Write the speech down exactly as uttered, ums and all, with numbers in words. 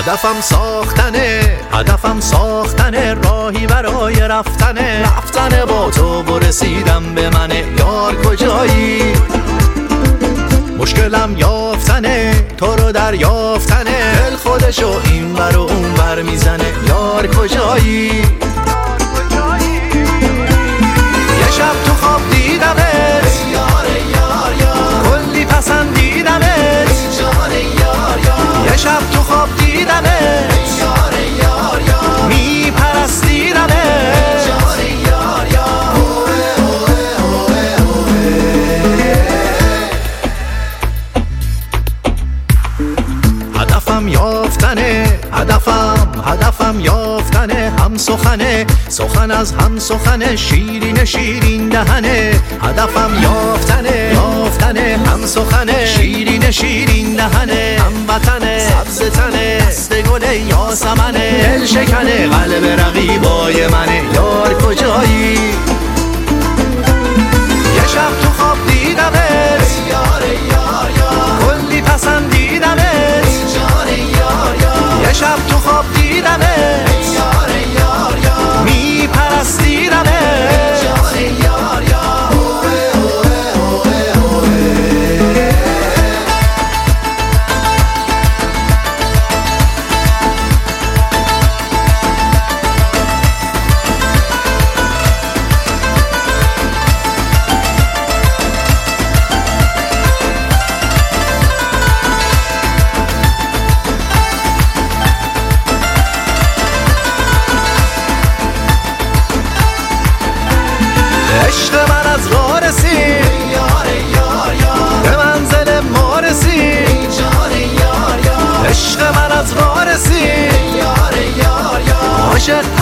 هدفم ساختنه، هدفم ساختنه، راهی برای رفتنه، رفتنه با تو و رسیدم به منه. یار کجایی؟ مشکلم یافتنه، تو رو دریافتنه، دل خودشو این بر و اون بر میزنه. یار کجایی؟ یه شب تو خواب دیدمت، یار یار یار، کلی پسندیدمت، جان یار یار. یه شب تو خواب دیدمت، یار یار یار، میپرستیدمت، جان یار یار. هدفم یافتنه، هدفم هدفم یافتنه، هم سخنه، سخن از هم سخنه، شیرین شیرین دهنه. هدفم یافتنه، یافتنه، هم سخنه، شیرین شیرین دهنه، هم وطنه، سبز تنه، دست گل یاسمنه، دل شکنه، قلب رقیبای منه. یار کجایی؟ یه شب تو خواب دیدمت، یار یار یار، کلی پسندیدمت، جان یار یار. یه شب تو خواب دیدمت، یار یار یار، میپرستیدمت، جان یار یار. عشق من از راه رسید، یار یار یار، به منزل ما رسید، جان یار یار. عشق من از راه رسید، یار یار یار، عاشق